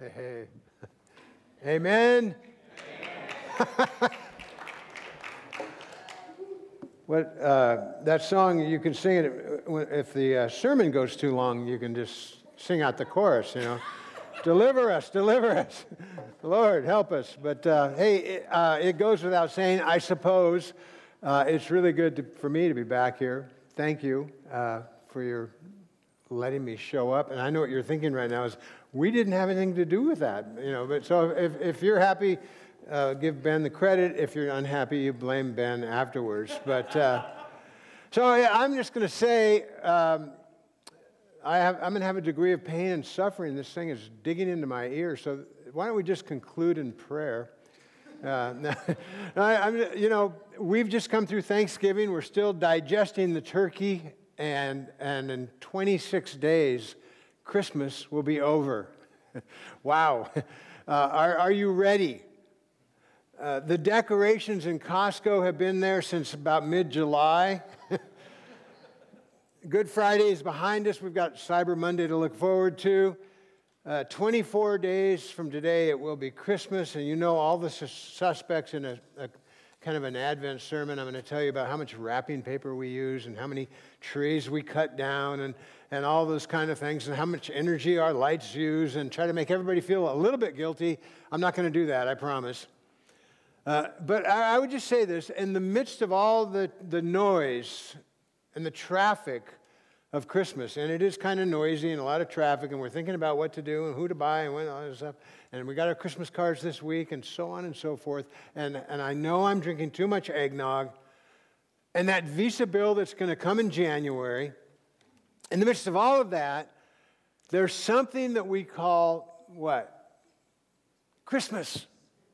Hey. Amen. That song, you can sing it. If the sermon goes too long, you can just sing out the chorus, Deliver us, Lord, help us. But it goes without saying, I suppose, it's really good for me to be back here. Thank you for your letting me show up. And I know what you're thinking right now is, we didn't have anything to do with that, But so if you're happy, give Ben the credit. If you're unhappy, you blame Ben afterwards. But I'm just going to say, I'm going to have a degree of pain and suffering. This thing is digging into my ear. So why don't we just conclude in prayer? We've just come through Thanksgiving. We're still digesting the turkey, and in 26 days, Christmas will be over. Wow. Are you ready? The decorations in Costco have been there since about mid-July. Good Friday is behind us. We've got Cyber Monday to look forward to. 24 days from today, it will be Christmas, and all the suspects in a kind of an Advent sermon. I'm going to tell you about how much wrapping paper we use and how many trees we cut down and all those kind of things and how much energy our lights use and try to make everybody feel a little bit guilty. I'm not going to do that, I promise. But I would just say this, in the midst of all the noise and the traffic of Christmas, and it is kind of noisy and a lot of traffic, and we're thinking about what to do and who to buy and when all this stuff, and we got our Christmas cards this week and so on and so forth, and I know I'm drinking too much eggnog, and that Visa bill that's going to come in January, in the midst of all of that, there's something that we call, what? Christmas.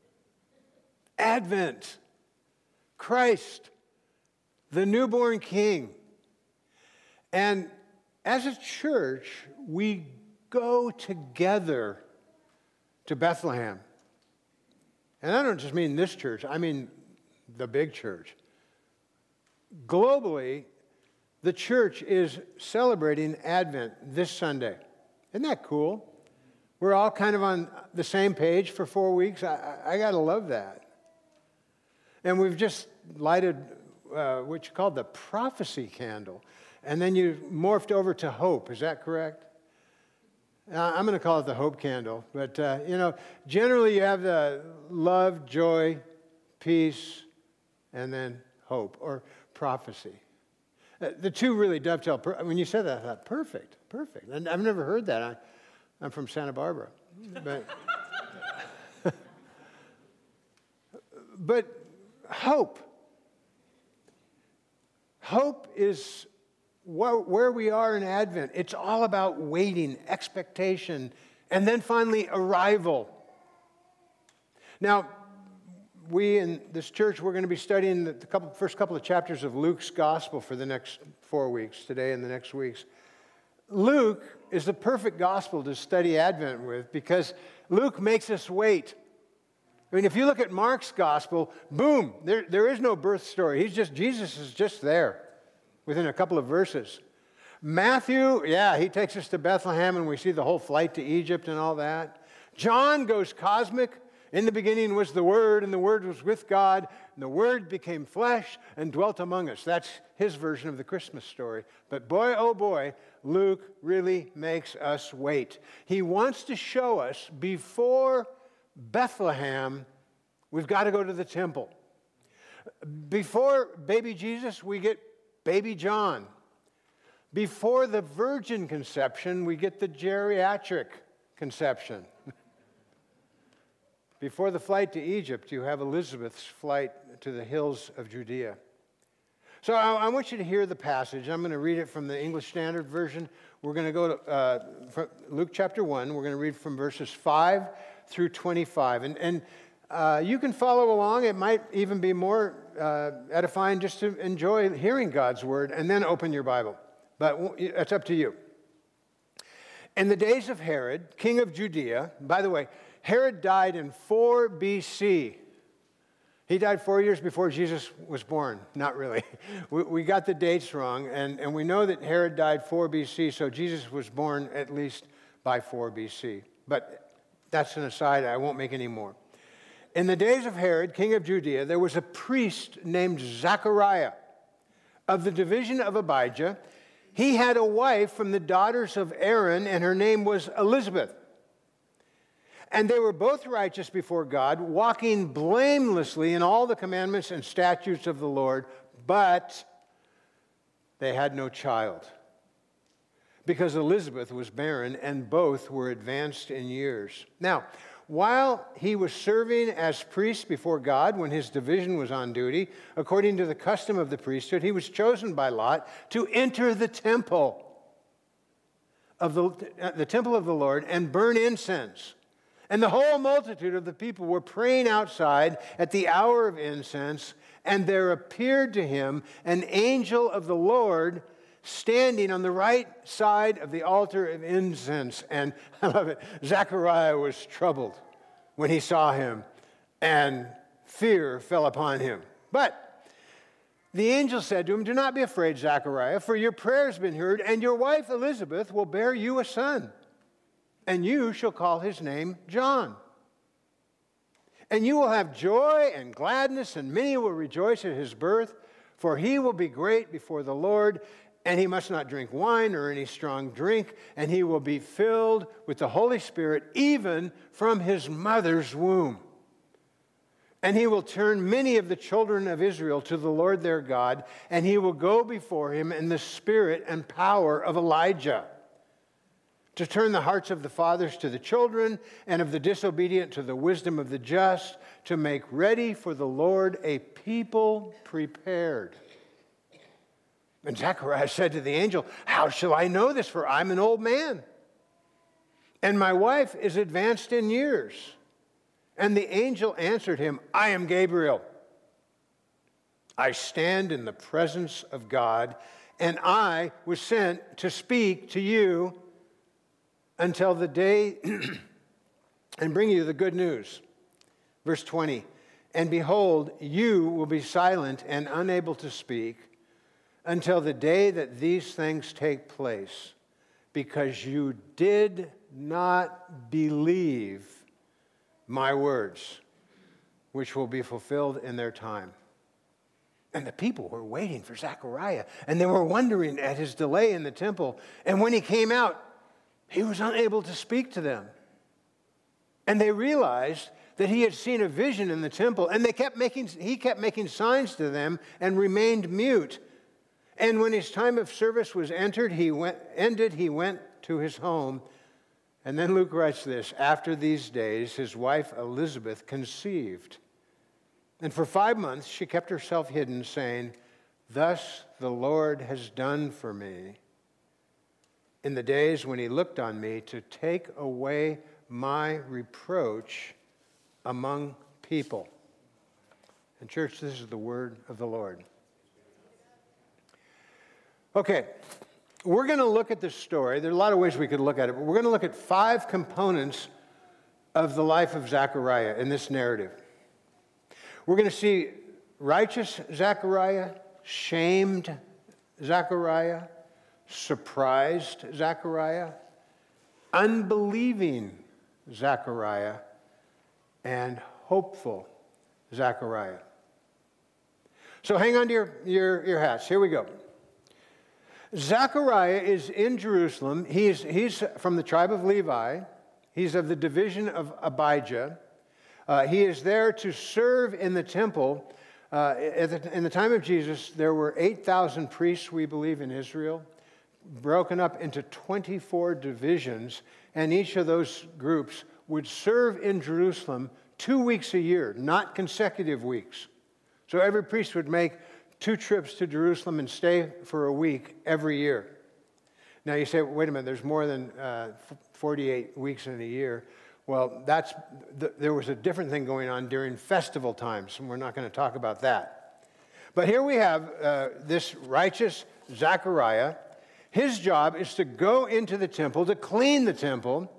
Advent. Christ. The newborn King. And as a church, we go together to Bethlehem. And I don't just mean this church, I mean the big church. Globally, the church is celebrating Advent this Sunday. Isn't that cool? We're all kind of on the same page for 4 weeks. I got to love that. And we've just lighted what you call the prophecy candle. And then you morphed over to hope. Is that correct? I'm going to call it the hope candle. But, generally you have the love, joy, peace, and then hope or prophecy. The two really dovetail. When you said that, I thought, perfect. And I've never heard that. I'm from Santa Barbara. But hope. Hope is where we are in Advent. It's all about waiting, expectation, and then finally arrival. Now, we in this church, we're going to be studying the first couple of chapters of Luke's gospel for the next 4 weeks, today and the next weeks. Luke is the perfect gospel to study Advent with because Luke makes us wait. I mean, if you look at Mark's gospel, boom, there is no birth story. Jesus is just there within a couple of verses. Matthew, he takes us to Bethlehem and we see the whole flight to Egypt and all that. John goes cosmic. In the beginning was the Word, and the Word was with God, and the Word became flesh and dwelt among us. That's his version of the Christmas story. But boy, oh boy, Luke really makes us wait. He wants to show us before Bethlehem, we've got to go to the temple. Before baby Jesus, we get baby John. Before the virgin conception, we get the geriatric conception. Before the flight to Egypt, you have Elizabeth's flight to the hills of Judea. So I want you to hear the passage. I'm going to read it from the English Standard Version. We're going to go to Luke chapter 1. We're going to read from verses 5 through 25. And you can follow along. It might even be more edifying just to enjoy hearing God's word and then open your Bible. But it's up to you. In the days of Herod, king of Judea, by the way, Herod died in 4 BC. He died 4 years before Jesus was born. Not really. We got the dates wrong, and we know that Herod died 4 BC, so Jesus was born at least by 4 BC. But That's an aside. I won't make any more. In the days of Herod, king of Judea, there was a priest named Zechariah of the division of Abijah. He had a wife from the daughters of Aaron, and her name was Elizabeth. And they were both righteous before God, walking blamelessly in all the commandments and statutes of the Lord, but they had no child, because Elizabeth was barren, and both were advanced in years. Now, while he was serving as priest before God when his division was on duty, according to the custom of the priesthood, he was chosen by Lot to enter the temple of the temple of the Lord and burn incense. And the whole multitude of the people were praying outside at the hour of incense, and there appeared to him an angel of the Lord standing on the right side of the altar of incense. And I love it, Zechariah was troubled when he saw him, and fear fell upon him. But the angel said to him, "Do not be afraid, Zechariah, for your prayer has been heard, and your wife Elizabeth will bear you a son, and you shall call his name John. And you will have joy and gladness, and many will rejoice at his birth, for he will be great before the Lord, and he must not drink wine or any strong drink, and he will be filled with the Holy Spirit even from his mother's womb. And he will turn many of the children of Israel to the Lord their God, and he will go before him in the spirit and power of Elijah, to turn the hearts of the fathers to the children, and of the disobedient to the wisdom of the just, to make ready for the Lord a people prepared." And Zechariah said to the angel, "How shall I know this? For I'm an old man, and my wife is advanced in years." And the angel answered him, "I am Gabriel. I stand in the presence of God, and I was sent to speak to you until the day and bring you the good news." Verse 20, "And behold, you will be silent and unable to speak until the day that these things take place, because you did not believe my words, which will be fulfilled in their time." And the people were waiting for Zechariah, and they were wondering at his delay in the temple. And when he came out, he was unable to speak to them. And they realized that he had seen a vision in the temple, and he kept making signs to them and remained mute. And when his time of service was ended, he went to his home. And then Luke writes this: "After these days, his wife Elizabeth conceived. And for 5 months she kept herself hidden, saying, 'Thus the Lord has done for me in the days when he looked on me to take away my reproach among people.'" And church, this is the word of the Lord. Okay, we're going to look at this story. There are a lot of ways we could look at it, but we're going to look at 5 components of the life of Zechariah in this narrative. We're going to see righteous Zechariah, shamed Zechariah, surprised Zechariah, unbelieving Zechariah, and hopeful Zechariah. So hang on to your hats. Here we go. Zechariah is in Jerusalem. He's from the tribe of Levi. He's of the division of Abijah. He is there to serve in the temple. In the time of Jesus, there were 8,000 priests, we believe, in Israel, broken up into 24 divisions, and each of those groups would serve in Jerusalem 2 weeks a year, not consecutive weeks. So every priest would make 2 trips to Jerusalem and stay for a week every year. Now you say, wait a minute, there's more than 48 weeks in a year. Well, there was a different thing going on during festival times, and we're not going to talk about that. But here we have this righteous Zechariah. His job is to go into the temple, to clean the temple.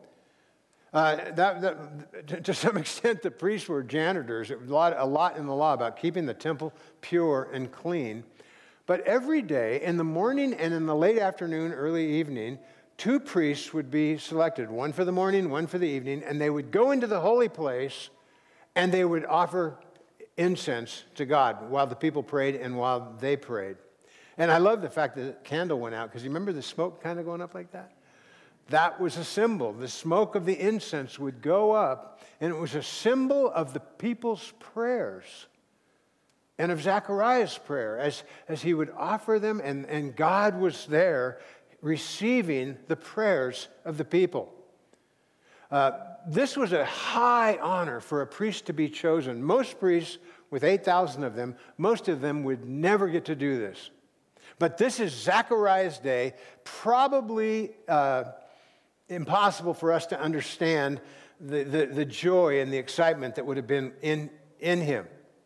To some extent, the priests were janitors. It was a lot in the law about keeping the temple pure and clean. But every day, in the morning and in the late afternoon, early evening, 2 priests would be selected, one for the morning, one for the evening, and they would go into the holy place and they would offer incense to God while the people prayed and while they prayed. And I love the fact that the candle went out, because you remember the smoke kind of going up like that? That was a symbol. The smoke of the incense would go up, and it was a symbol of the people's prayers and of Zechariah's prayer as he would offer them, and God was there receiving the prayers of the people. This was a high honor for a priest to be chosen. Most priests, with 8,000 of them, most of them would never get to do this. But this is Zechariah's day, probably impossible for us to understand the joy and the excitement that would have been in him.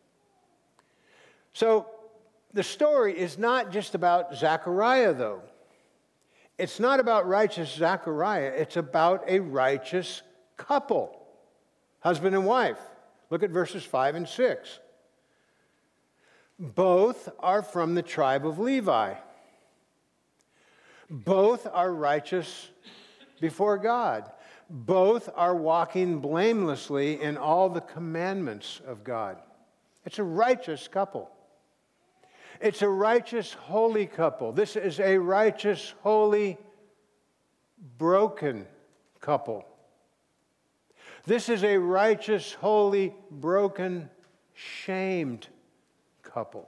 So the story is not just about Zechariah, though. It's not about righteous Zechariah. It's about a righteous couple, husband and wife. Look at verses 5 and 6. Both are from the tribe of Levi. Both are righteous before God. Both are walking blamelessly in all the commandments of God. It's a righteous couple. It's a righteous, holy couple. This is a righteous, holy, broken couple. This is a righteous, holy, broken, shamed couple.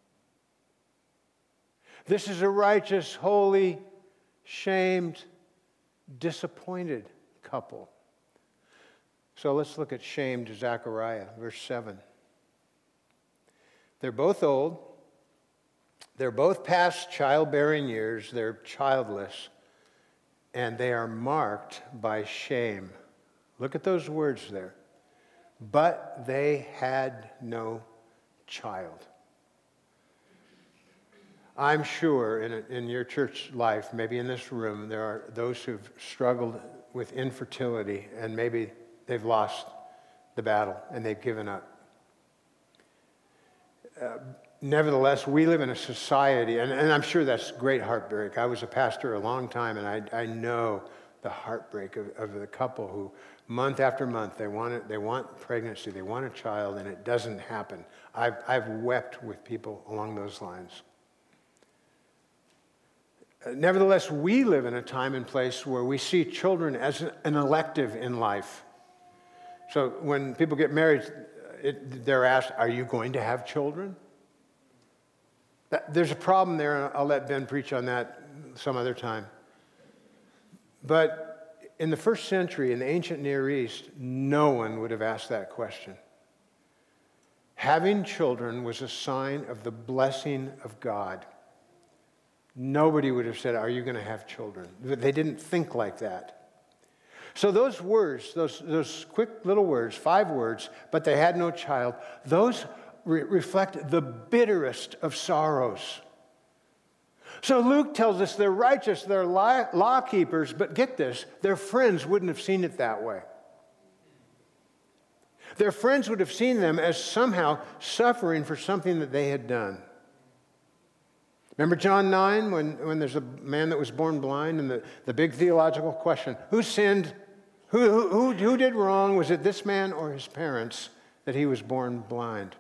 This is a righteous, holy, shamed, disappointed couple. So let's look at shamed Zechariah, verse 7. They're both old. They're both past childbearing years. They're childless. And they are marked by shame. Look at those words there. But they had no child. I'm sure in your church life, maybe in this room, there are those who've struggled with infertility, and maybe they've lost the battle and they've given up. Nevertheless, we live in a society, and I'm sure that's great heartbreak. I was a pastor a long time, and I know the heartbreak of the couple who, month after month, they want pregnancy, they want a child, and it doesn't happen. I've wept with people along those lines. Nevertheless, we live in a time and place where we see children as an elective in life. So when people get married, they're asked, are you going to have children? There's a problem there, and I'll let Ben preach on that some other time. But in the first century, in the ancient Near East, no one would have asked that question. Having children was a sign of the blessing of God. Nobody would have said, are you going to have children? They didn't think like that. So those words, those quick little words, 5 words, but they had no child, those reflect the bitterest of sorrows. So Luke tells us they're righteous, they're law keepers, but get this, their friends wouldn't have seen it that way. Their friends would have seen them as somehow suffering for something that they had done. Remember John 9, when there's a man that was born blind, and the big theological question, who sinned? Who did wrong? Was it this man or his parents that he was born blind?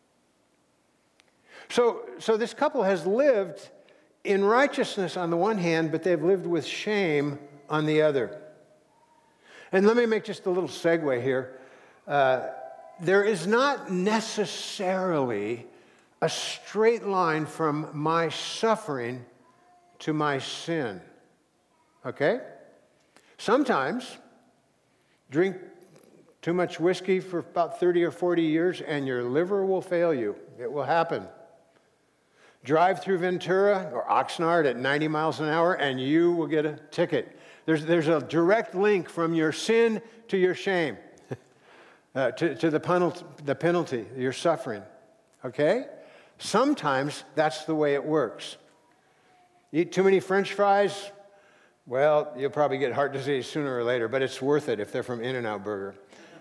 So this couple has lived in righteousness on the one hand, but they've lived with shame on the other. And let me make just a little segue here. There is not necessarily a straight line from my suffering to my sin. Okay? Sometimes drink too much whiskey for about 30 or 40 years and your liver will fail you. It will happen. Drive through Ventura or Oxnard at 90 miles an hour and you will get a ticket. There's a direct link from your sin to your shame, to the penalty, your suffering. Okay? Sometimes that's the way it works. Eat too many French fries, well, you'll probably get heart disease sooner or later, but it's worth it if they're from In-N-Out Burger.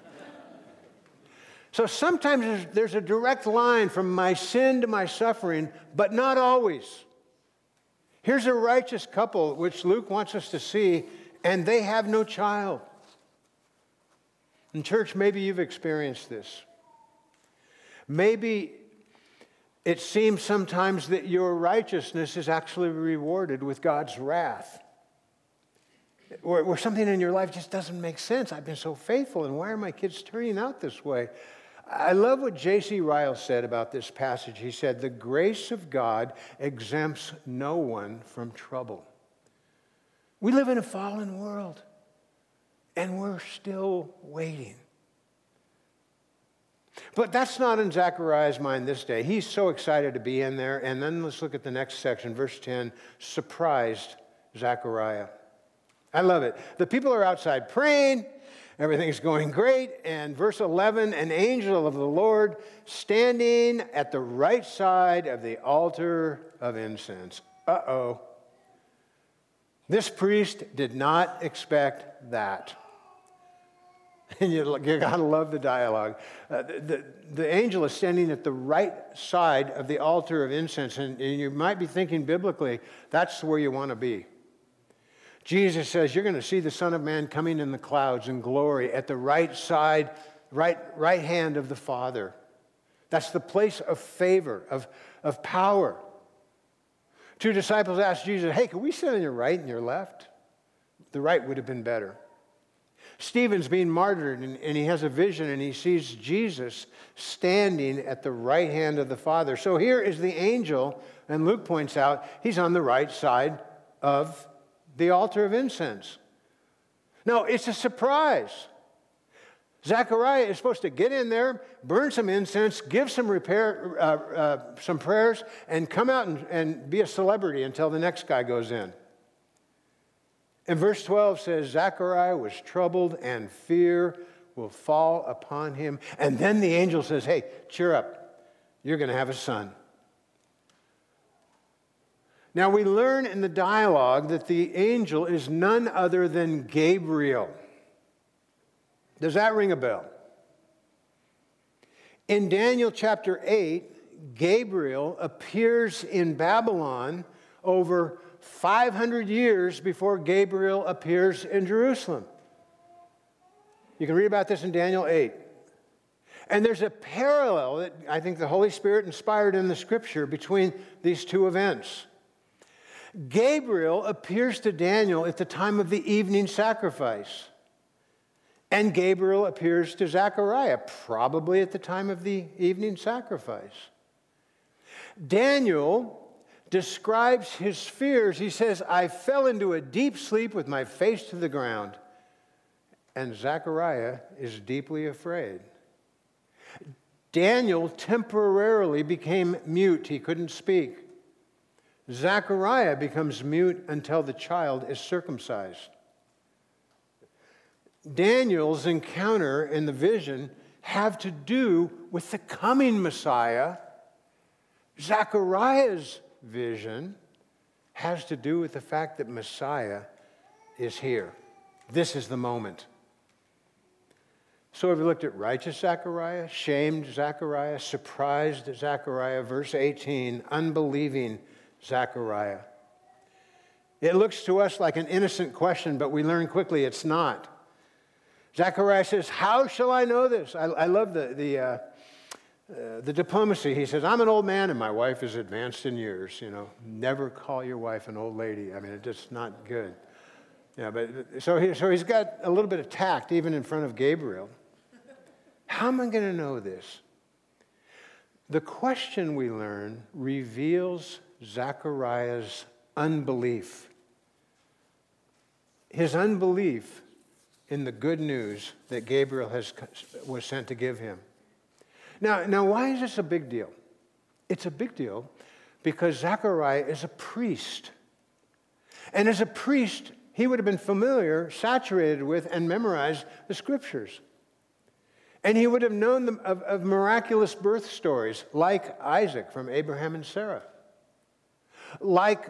So sometimes there's a direct line from my sin to my suffering, but not always. Here's a righteous couple, which Luke wants us to see, and they have no child. In church, maybe you've experienced this. Maybe it seems sometimes that your righteousness is actually rewarded with God's wrath. Or something in your life just doesn't make sense. I've been so faithful, and why are my kids turning out this way? I love what J.C. Ryle said about this passage. He said, "The grace of God exempts no one from trouble." We live in a fallen world, and we're still waiting. But that's not in Zechariah's mind this day. He's so excited to be in there. And then let's look at the next section, verse 10, surprised Zechariah. I love it. The people are outside praying. Everything's going great. And verse 11, an angel of the Lord standing at the right side of the altar of incense. Uh-oh. This priest did not expect that. And you got to love the dialogue. The angel is standing at the right side of the altar of incense. And you might be thinking biblically, that's where you want to be. Jesus says, you're going to see the Son of Man coming in the clouds in glory at the right side, right hand of the Father. That's the place of favor, of power. Two disciples asked Jesus, hey, can we sit on your right and your left? The right would have been better. Stephen's being martyred, and he has a vision, and he sees Jesus standing at the right hand of the Father. So here is the angel, and Luke points out, he's on the right side of the altar of incense. Now, it's a surprise. Zechariah is supposed to get in there, burn some incense, give some prayers, and come out and be a celebrity until the next guy goes in. And verse 12 says, Zechariah was troubled and fear will fall upon him. And then the angel says, hey, cheer up. You're going to have a son. Now we learn in the dialogue that the angel is none other than Gabriel. Does that ring a bell? In Daniel chapter 8, Gabriel appears in Babylon over 500 years before Gabriel appears in Jerusalem. You can read about this in Daniel 8. And there's a parallel that I think the Holy Spirit inspired in the Scripture between these two events. Gabriel appears to Daniel at the time of the evening sacrifice. And Gabriel appears to Zechariah, probably at the time of the evening sacrifice. Daniel describes his fears. He says, I fell into a deep sleep with my face to the ground. And Zechariah is deeply afraid. Daniel temporarily became mute. He couldn't speak. Zechariah becomes mute until the child is circumcised. Daniel's encounter in the vision have to do with the coming Messiah. Zechariah's vision has to do with the fact that Messiah is here. This is the moment. So have we looked at righteous Zechariah, shamed Zechariah, surprised Zechariah, verse 18, unbelieving Zechariah. It looks to us like an innocent question, but we learn quickly it's not. Zechariah says, how shall I know this? I love the diplomacy. He says, I'm an old man and my wife is advanced in years. You know, never call your wife an old lady. I mean, it's just not good. Yeah, but so he's got a little bit of tact even in front of Gabriel. How am I going to know this? The question we learn reveals Zechariah's unbelief. His unbelief in the good news that Gabriel was sent to give him. Now, why is this a big deal? It's a big deal because Zechariah is a priest. And as a priest, he would have been familiar, saturated with, and memorized the Scriptures. And he would have known of miraculous birth stories like Isaac from Abraham and Sarah. Like,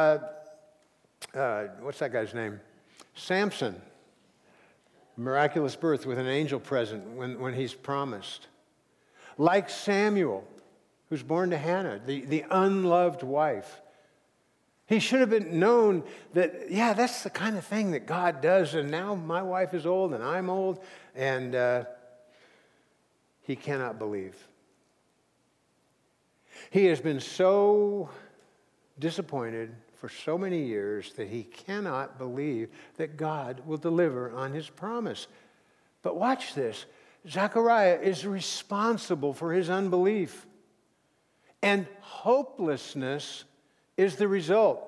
what's that guy's name? Samson. Miraculous birth with an angel present when he's promised. Like Samuel, who's born to Hannah, the unloved wife. He should have been known that, yeah, that's the kind of thing that God does. And now my wife is old and I'm old, and he cannot believe. He has been so disappointed for so many years that he cannot believe that God will deliver on his promise. But watch this. Zechariah is responsible for his unbelief. And hopelessness is the result.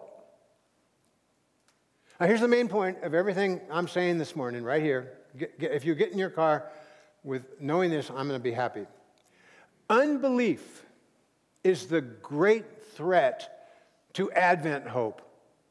Now, here's the main point of everything I'm saying this morning, right here. If you get in your car with knowing this, I'm going to be happy. Unbelief is the great threat to Advent hope.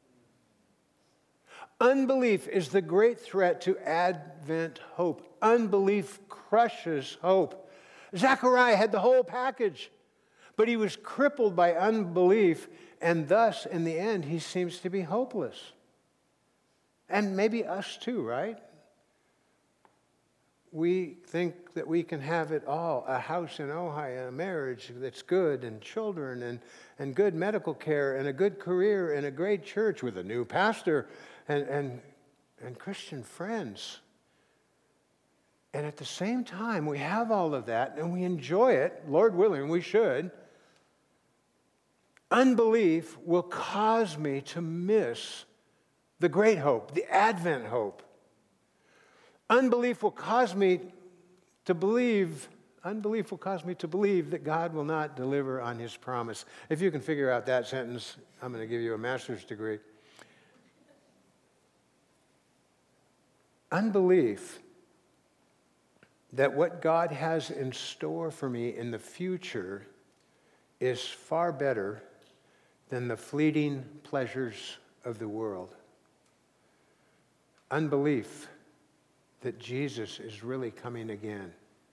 Unbelief is the great threat to Advent hope. Unbelief crushes hope. Zechariah had the whole package, but he was crippled by unbelief, and thus, in the end, he seems to be hopeless. And maybe us too, right? We think that we can have it all, a house in Ojai, a marriage that's good, and children, and good medical care, and a good career, and a great church with a new pastor, and Christian friends. And at the same time, we have all of that, and we enjoy it, Lord willing, we should. Unbelief will cause me to miss the great hope, the Advent hope. Unbelief will cause me to believe that God will not deliver on his promise. If you can figure out that sentence, I'm going to give you a master's degree. Unbelief that what God has in store for me in the future is far better than the fleeting pleasures of the world. Unbelief that Jesus is really coming again.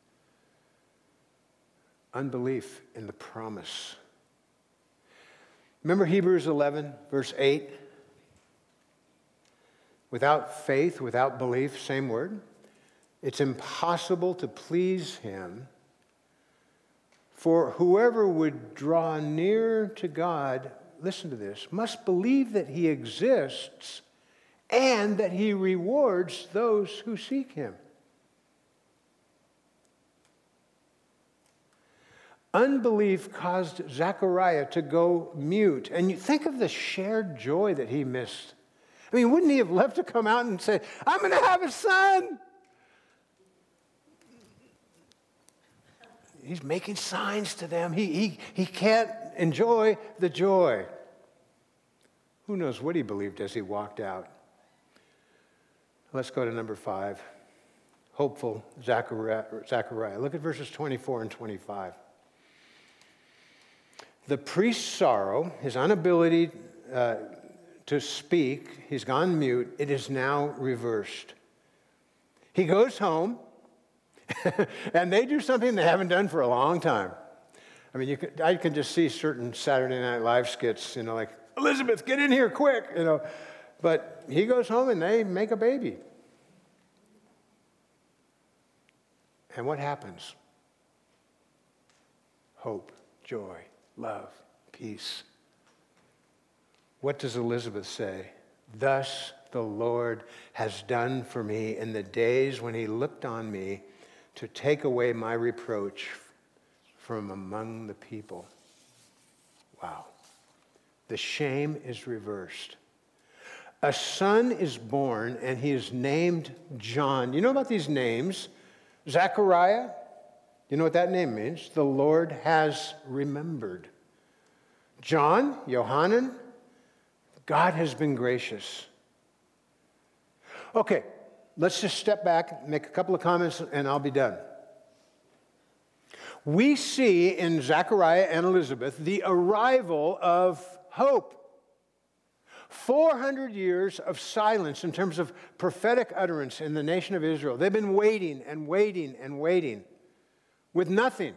Unbelief in the promise. Remember Hebrews 11, verse 8? Without faith, without belief, same word. It's impossible to please him. For whoever would draw near to God, listen to this, must believe that he exists and that he rewards those who seek him. Unbelief caused Zechariah to go mute. And you think of the shared joy that he missed. I mean, wouldn't he have loved to come out and say, I'm going to have a son? He's making signs to them. He can't enjoy the joy. Who knows what he believed as he walked out? Let's go to number 5. Hopeful Zechariah. Look at verses 24 and 25. The priest's sorrow, his inability to speak, he's gone mute, it is now reversed. He goes home, and they do something they haven't done for a long time. I mean, I can just see certain Saturday Night Live skits, like, Elizabeth, get in here quick, But he goes home and they make a baby. And what happens? Hope, joy, love, peace. What does Elizabeth say? Thus the Lord has done for me in the days when he looked on me to take away my reproach from among the people. Wow. The shame is reversed. A son is born, and he is named John. You know about these names? Zechariah, you know what that name means? The Lord has remembered. John, Yohanan, God has been gracious. Okay, let's just step back, make a couple of comments, and I'll be done. We see in Zechariah and Elizabeth the arrival of hope. 400 years of silence in terms of prophetic utterance in the nation of Israel. They've been waiting and waiting and waiting with nothing.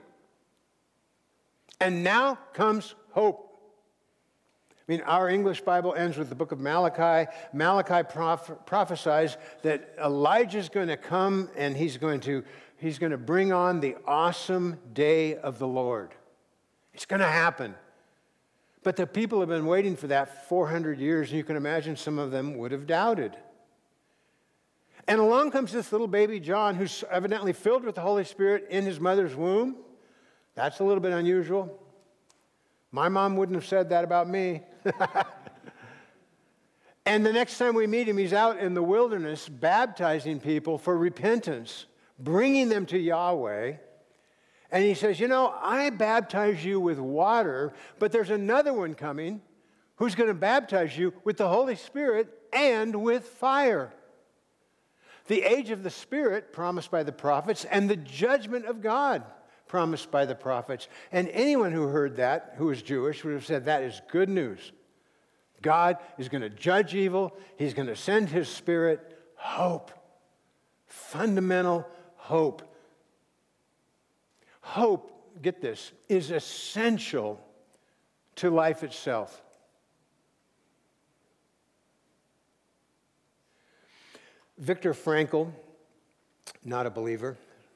And now comes hope. I mean, our English Bible ends with the book of Malachi. Malachi prophesies that Elijah's going to come and he's going to bring on the awesome day of the Lord. It's going to happen. But the people have been waiting for that 400 years, and you can imagine some of them would have doubted. And along comes this little baby John, who's evidently filled with the Holy Spirit in his mother's womb. That's a little bit unusual. My mom wouldn't have said that about me. And the next time we meet him, he's out in the wilderness baptizing people for repentance, bringing them to Yahweh. And he says, I baptize you with water, but there's another one coming who's going to baptize you with the Holy Spirit and with fire. The age of the Spirit promised by the prophets and the judgment of God promised by the prophets. And anyone who heard that, who was Jewish, would have said that is good news. God is going to judge evil. He's going to send his Spirit. Hope. Fundamental hope. Hope, get this, is essential to life itself. Viktor Frankl, not a believer,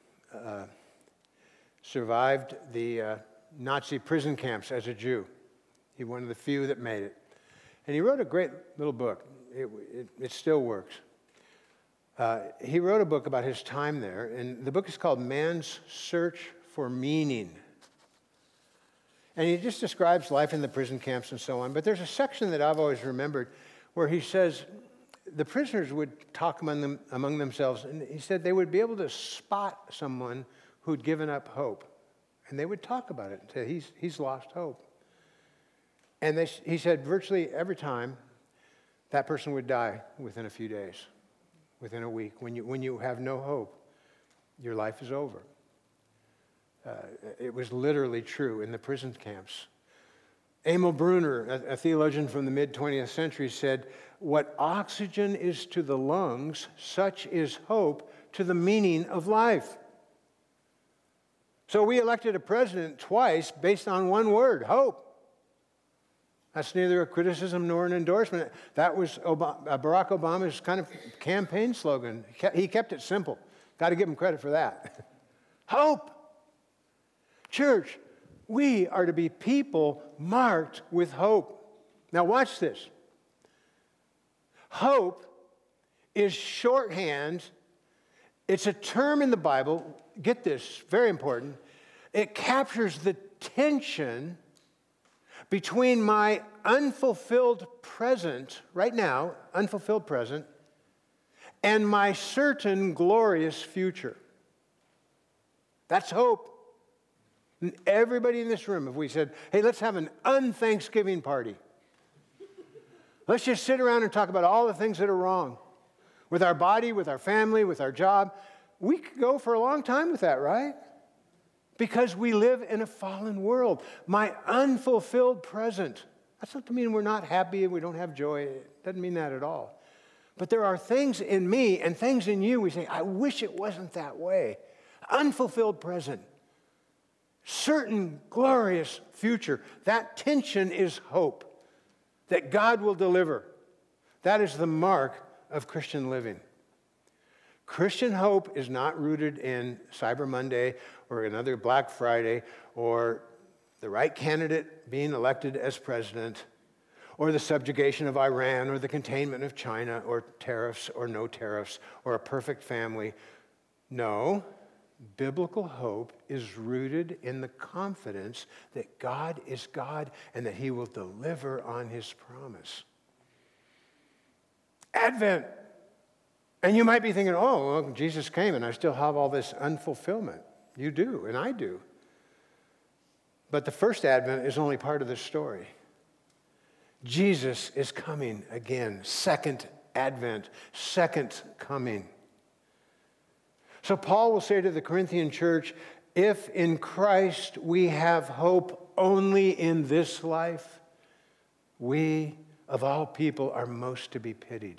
survived the Nazi prison camps as a Jew. He was one of the few that made it. And he wrote a great little book. It still works. He wrote a book about his time there, and the book is called Man's Search for Meaning. And he just describes life in the prison camps and so on. But there's a section that I've always remembered where he says the prisoners would talk among themselves, and he said they would be able to spot someone who'd given up hope. And they would talk about it and say, he's lost hope. And he said virtually every time that person would die within a few days, within a week. When you have no hope, your life is over. It was literally true in the prison camps. Emil Brunner, a theologian from the mid-20th century, said, "What oxygen is to the lungs, such is hope to the meaning of life." So we elected a president twice based on one word, hope. That's neither a criticism nor an endorsement. That was Barack Obama's kind of campaign slogan. He kept it simple. Got to give him credit for that. Hope. Church, we are to be people marked with hope. Now watch this. Hope is shorthand. It's a term in the Bible. Get this, very important. It captures the tension between my unfulfilled present, right now, unfulfilled present, and my certain glorious future. That's hope. And everybody in this room, if we said, hey, let's have an un-Thanksgiving party. Let's just sit around and talk about all the things that are wrong with our body, with our family, with our job. We could go for a long time with that, right? Because we live in a fallen world. My unfulfilled present. That's not to mean we're not happy and we don't have joy. It doesn't mean that at all. But there are things in me and things in you we say, I wish it wasn't that way. Unfulfilled present. Certain glorious future. That tension is hope that God will deliver. That is the mark of Christian living. Christian hope is not rooted in Cyber Monday or another Black Friday or the right candidate being elected as president or the subjugation of Iran or the containment of China or tariffs or no tariffs or a perfect family. No, biblical hope is rooted in the confidence that God is God and that he will deliver on his promise. Advent. And you might be thinking, oh, well, Jesus came and I still have all this unfulfillment. You do, and I do. But the first Advent is only part of the story. Jesus is coming again. Second Advent, second coming. So Paul will say to the Corinthian church, if in Christ we have hope only in this life, we, of all people, are most to be pitied.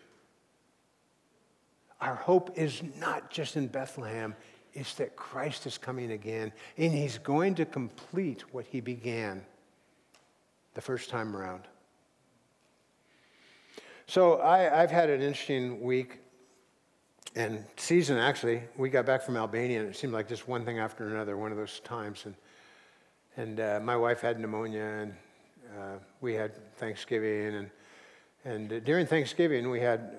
Our hope is not just in Bethlehem, it's that Christ is coming again, and he's going to complete what he began the first time around. So I've had an interesting week and season, actually. We got back from Albania, and it seemed like just one thing after another, one of those times. And my wife had pneumonia, and we had Thanksgiving, and during Thanksgiving we had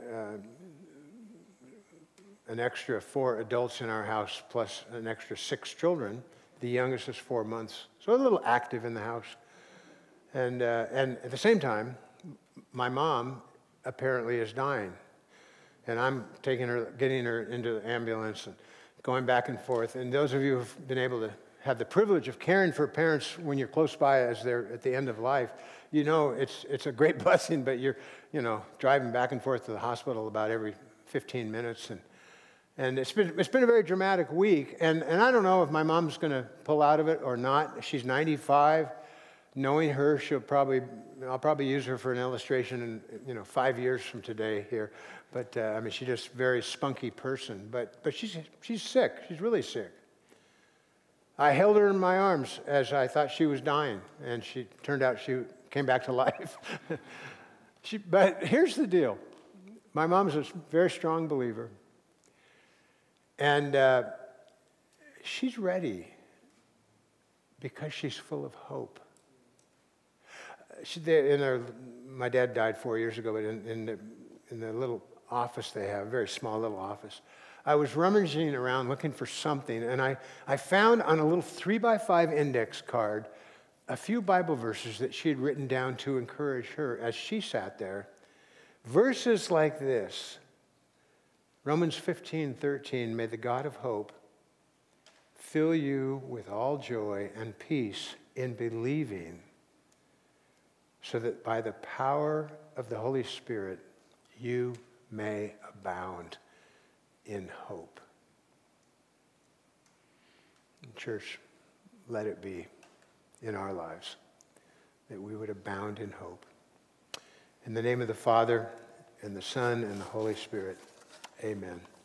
an extra 4 adults in our house plus an extra 6 children. The youngest is 4 months, so a little active in the house. And at the same time, my mom apparently is dying. And I'm getting her into the ambulance and going back and forth. And those of you who've been able to have the privilege of caring for parents when you're close by as they're at the end of life, you know it's a great blessing, but you're driving back and forth to the hospital about every 15 minutes. And it's been a very dramatic week. And I don't know if my mom's going to pull out of it or not. She's 95. Knowing her, I'll probably use her for an illustration in 5 years from today here. But she's just a very spunky person. But she's sick. She's really sick. I held her in my arms as I thought she was dying, and turned out she came back to life. But here's the deal: my mom's a very strong believer, and she's ready because she's full of hope. My dad died 4 years ago, but in the little office they have, a very small little office, I was rummaging around looking for something, and I found on a little 3x5 index card a few Bible verses that she had written down to encourage her as she sat there. Verses like this: Romans 15:13, may the God of hope fill you with all joy and peace in believing, so that by the power of the Holy Spirit you may abound in hope. And church, let it be in our lives that we would abound in hope. In the name of the Father, and the Son, and the Holy Spirit, amen.